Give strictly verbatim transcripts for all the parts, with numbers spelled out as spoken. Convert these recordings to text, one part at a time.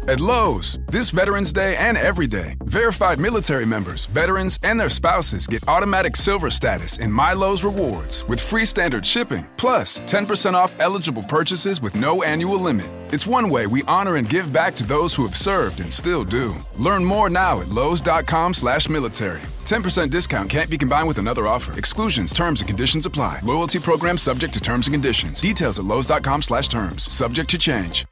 At Lowe's, this Veterans Day and every day, verified military members, veterans, and their spouses get automatic silver status in My Lowe's Rewards with free standard shipping, plus ten percent off eligible purchases with no annual limit. It's one way we honor and give back to those who have served and still do. Learn more now at lowes.com slash military. ten percent discount can't be combined with another offer. Exclusions, terms, and conditions apply. Loyalty program subject to terms and conditions. Details at lowes.com slash terms. Subject to change.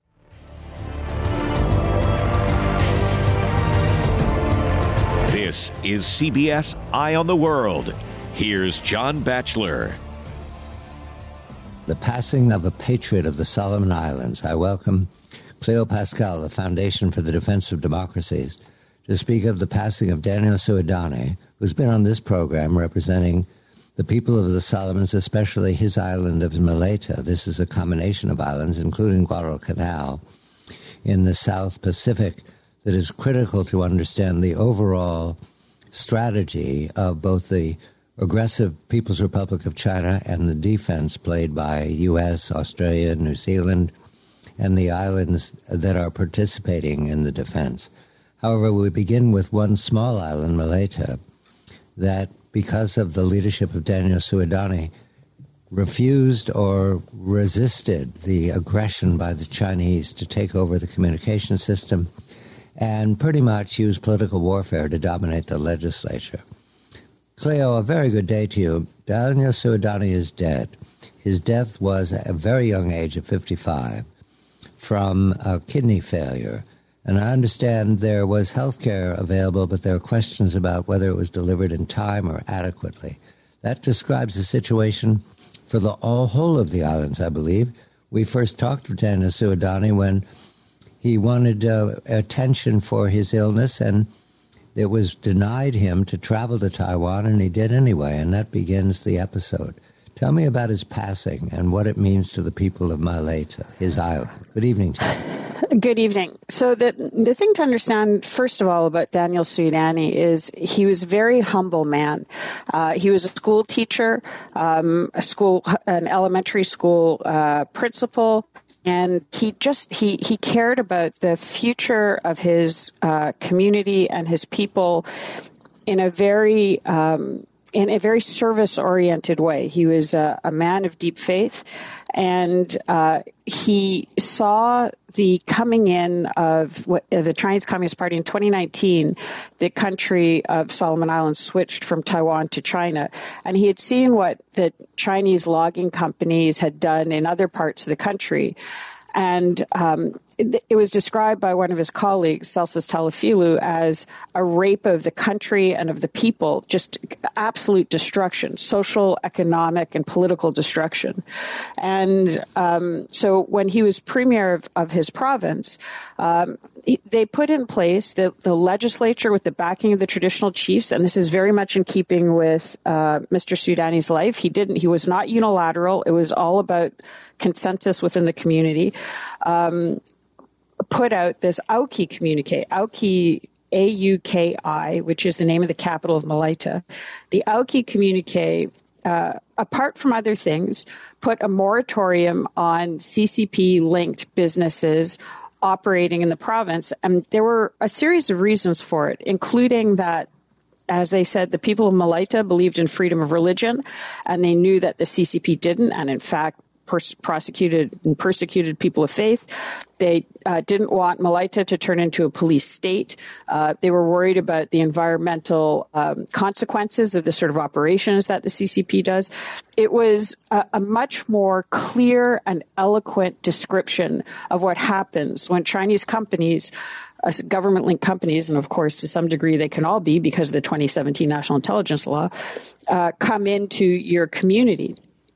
This is C B S Eye on the World. Here's John Batchelor. The passing of a patriot of the Solomon Islands. I welcome Cleo Pascal, the Foundation for the Defense of Democracies, to speak of the passing of Daniel Suadani, who's been on this program representing the people of the Solomons, especially his island of Malaita. This is a combination of islands, including Guadalcanal, in the South Pacific, that is critical to understand the overall strategy of both the aggressive People's Republic of China and the defense played by U S, Australia, New Zealand, and the islands that are participating in the defense. However, we begin with one small island, Malaita, that because of the leadership of Daniel Suadani, refused or resisted the aggression by the Chinese to take over the communication system and pretty much use political warfare to dominate the legislature. Cleo, a very good day to you. Daniel Suadani is dead. His death was at a very young age of fifty-five from a kidney failure. And I understand there was health care available, but there are questions about whether it was delivered in time or adequately. That describes the situation for the all whole of the islands, I believe. We first talked to Daniel Suadani when he wanted uh, attention for his illness, and it was denied him to travel to Taiwan, and he did anyway, and that begins the episode. Tell me about his passing and what it means to the people of Malaita, his island. Good evening to you. Good evening. So the the thing to understand, first of all, about Daniel Suadani is he was a very humble man. Uh, he was a school teacher, um, a school, an elementary school uh, principal. And he just, he, he cared about the future of his uh, community and his people in a very, um, in a very service-oriented way. He was a, a man of deep faith, and uh, he saw the coming in of what, uh, the Chinese Communist Party in twenty nineteen. The country of Solomon Islands switched from Taiwan to China, and he had seen what the Chinese logging companies had done in other parts of the country. And um, it, it was described by one of his colleagues, Celsus Talafilu, as a rape of the country and of the people, just absolute destruction, social, economic, and political destruction. And um, so when he was premier of, of his province, um, he, they put in place the, the legislature with the backing of the traditional chiefs, and this is very much in keeping with uh, Mister Suadani's life. He didn't. He was not unilateral. It was all about consensus within the community. Um, put out this Auki communique, Auki, A U K I, which is the name of the capital of Malaita. The Auki communique, uh, apart from other things, put a moratorium on C C P-linked businesses operating in the province. And there were a series of reasons for it, including that, as they said, the people of Malaita believed in freedom of religion, and they knew that the C C P didn't, and in fact, pers- prosecuted and persecuted people of faith. They uh, didn't want Malaita to turn into a police state. Uh, they were worried about the environmental um, consequences of the sort of operations that the C C P does. It was a, a much more clear and eloquent description of what happens when Chinese companies, uh, government-linked companies, and of course to some degree they can all be because of the twenty seventeen National Intelligence Law, uh, come into your community.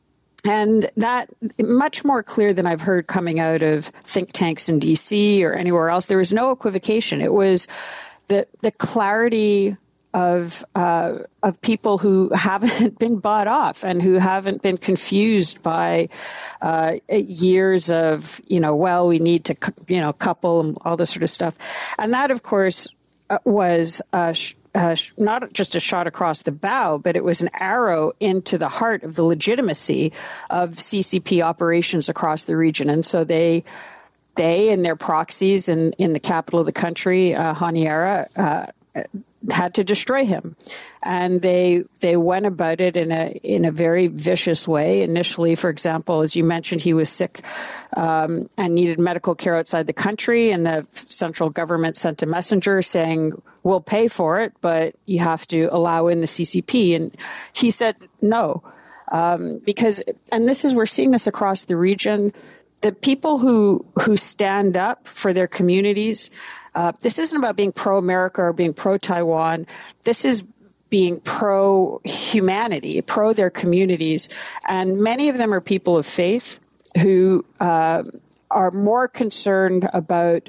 And that, much more clear than I've heard coming out of think tanks in D C or anywhere else. There was no equivocation. It was the the clarity of uh, of people who haven't been bought off and who haven't been confused by uh, years of, you know, well, we need to, you know, couple and all this sort of stuff. And that, of course, uh, was uh, sh- Uh, not just a shot across the bow, but it was an arrow into the heart of the legitimacy of C C P operations across the region. And so they they and their proxies in, in the capital of the country, uh, Honiara, uh, had to destroy him. And they they went about it in a in a very vicious way. Initially, for example, as you mentioned, he was sick um, and needed medical care outside the country, and the central government sent a messenger saying, we'll pay for it, but you have to allow in the C C P. And he said no, um, because, and this is, we're seeing this across the region, the people who who stand up for their communities, uh, this isn't about being pro-America or being pro-Taiwan. This is being pro-humanity, pro their communities. And many of them are people of faith who uh, are more concerned about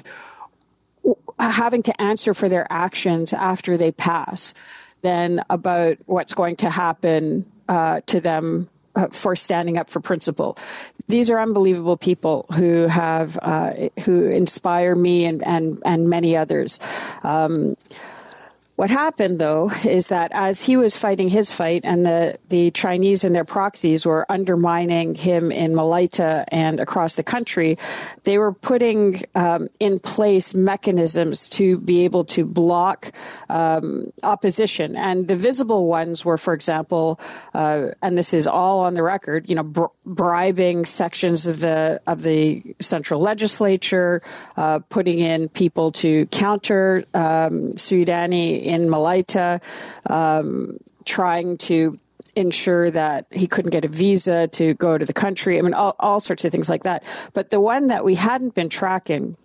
having to answer for their actions after they pass than about what's going to happen uh, to them uh, for standing up for principle. These are unbelievable people who have uh, who inspire me and and, and many others. Um, What happened, though, is that as he was fighting his fight and the, the Chinese and their proxies were undermining him in Malaita and across the country, they were putting um, in place mechanisms to be able to block um, opposition. And the visible ones were, for example, uh, and this is all on the record, you know, br- bribing sections of the of the central legislature, uh, putting in people to counter um, Suidani in Malaita, um, trying to ensure that he couldn't get a visa to go to the country. I mean, all, all sorts of things like that. But the one that we hadn't been tracking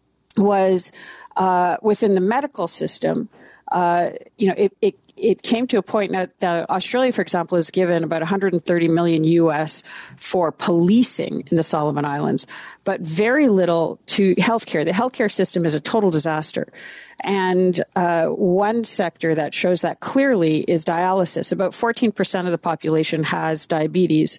was uh, within the medical system. Uh, you know, it, it it came to a point now that Australia, for example, has given about one hundred thirty million U S for policing in the Solomon Islands, but very little to healthcare. The healthcare system is a total disaster. And uh, one sector that shows that clearly is dialysis. About fourteen percent of the population has diabetes.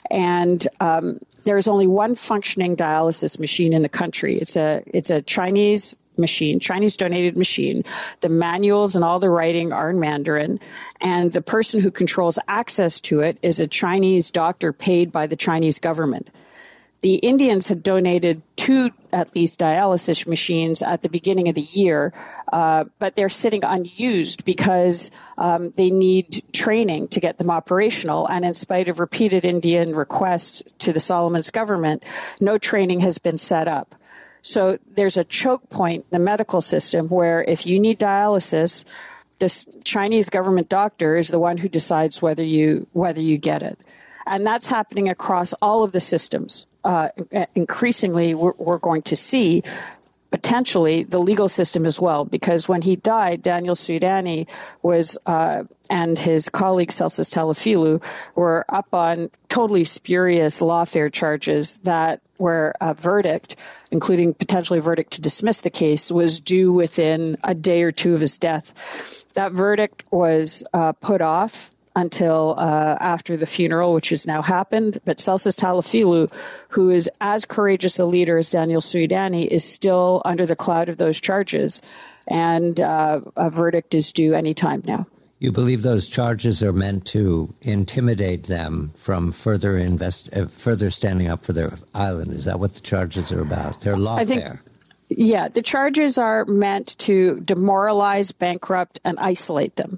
And um, there is only one functioning dialysis machine in the country. It's a it's a Chinese machine, Chinese donated machine. The manuals and all the writing are in Mandarin. And the person who controls access to it is a Chinese doctor paid by the Chinese government. The Indians had donated two, at least, dialysis machines at the beginning of the year, uh, but they're sitting unused because um, they need training to get them operational. And in spite of repeated Indian requests to the Solomons government, no training has been set up. So there's a choke point in the medical system where if you need dialysis, this Chinese government doctor is the one who decides whether you whether you get it. And that's happening across all of the systems. Uh, increasingly, we're, we're going to see potentially the legal system as well, because when he died, Daniel Suidani was uh, and his colleague Celsus Talifilu were up on totally spurious lawfare charges that where a verdict, including potentially a verdict to dismiss the case, was due within a day or two of his death. That verdict was uh, put off until uh, after the funeral, which has now happened. But Celsus Talifilu, who is as courageous a leader as Daniel Suidani, is still under the cloud of those charges. And uh, a verdict is due any time now. You believe those charges are meant to intimidate them from further invest, uh, further standing up for their island? Is that what the charges are about? They're lawfare. Yeah, the charges are meant to demoralize, bankrupt, and isolate them.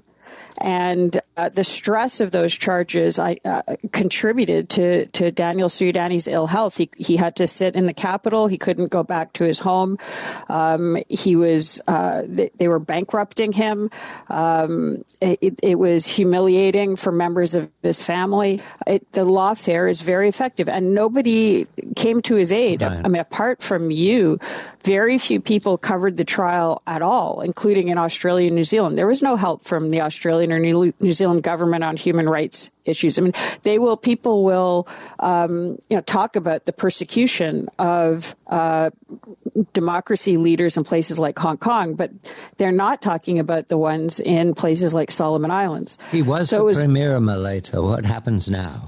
And uh, the stress of those charges I, uh, contributed to, to Daniel Suidani's ill health. He, he had to sit in the capital. He couldn't go back to his home. Um, he was, uh, they, they were bankrupting him. Um, it, it was humiliating for members of his family. It, the lawfare is very effective, and nobody came to his aid. Right. I mean, apart from you, very few people covered the trial at all, including in Australia and New Zealand. There was no help from the Australian or New Zealand government on human rights issues. I mean, they will, people will, um, you know, talk about the persecution of uh, democracy leaders in places like Hong Kong, but they're not talking about the ones in places like Solomon Islands. He was so the was, premier of Malaita. What happens now?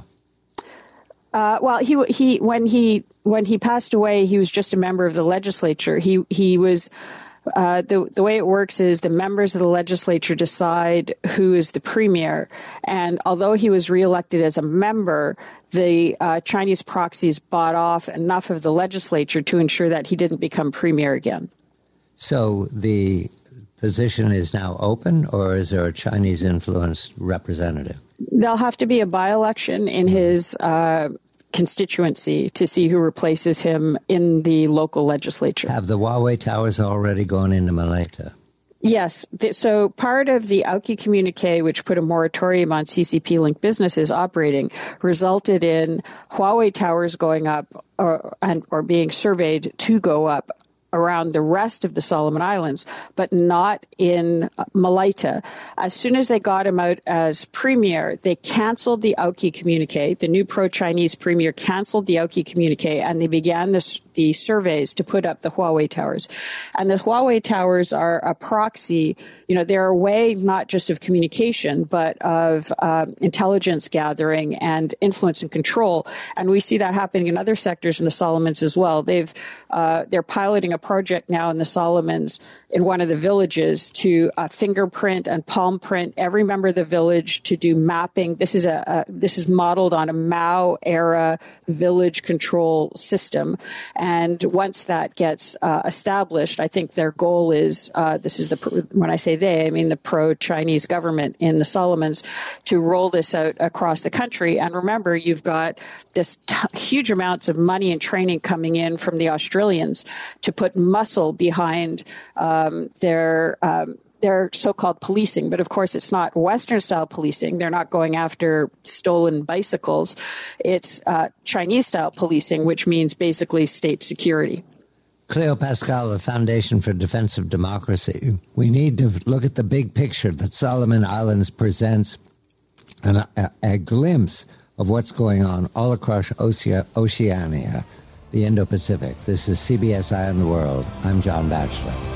Uh, well, he he when he when he passed away, he was just a member of the legislature. He he was. Uh, the, the way it works is the members of the legislature decide who is the premier. And although he was reelected as a member, the uh, Chinese proxies bought off enough of the legislature to ensure that he didn't become premier again. So the position is now open, or is there a Chinese-influenced representative? There'll have to be a by-election in his uh, constituency to see who replaces him in the local legislature. Have the Huawei towers already gone into Malaita? Yes. So part of the Aoki communique, which put a moratorium on C C P-linked businesses operating, resulted in Huawei towers going up or, and, or being surveyed to go up around the rest of the Solomon Islands, but not in Malaita. As soon as they got him out as premier, they canceled the Aoki communique. The new pro-Chinese premier canceled the Aoki communique, and they began this, the surveys to put up the Huawei towers. And the Huawei towers are a proxy. You know, they're a way not just of communication, but of uh, intelligence gathering and influence and control. And we see that happening in other sectors in the Solomons as well. They've uh, they're piloting a project now in the Solomons in one of the villages to uh, fingerprint and palm print every member of the village to do mapping. This is a, a this is modeled on a Mao era village control system. And once that gets uh, established, I think their goal is, uh, this is the, when I say they, I mean the pro-Chinese government in the Solomons, to roll this out across the country. And remember, you've got this t- huge amounts of money and training coming in from the Australians to put muscle behind um, their um, their so-called policing. But of course, it's not Western-style policing. They're not going after stolen bicycles. It's uh, Chinese-style policing, which means basically state security. Cleo Pascal, the Foundation for Defense of Democracy. We need to look at the big picture that Solomon Islands presents and a, a glimpse of what's going on all across Oce- Oceania, the Indo-Pacific. This is C B S Eye on the World. I'm John Batchelor.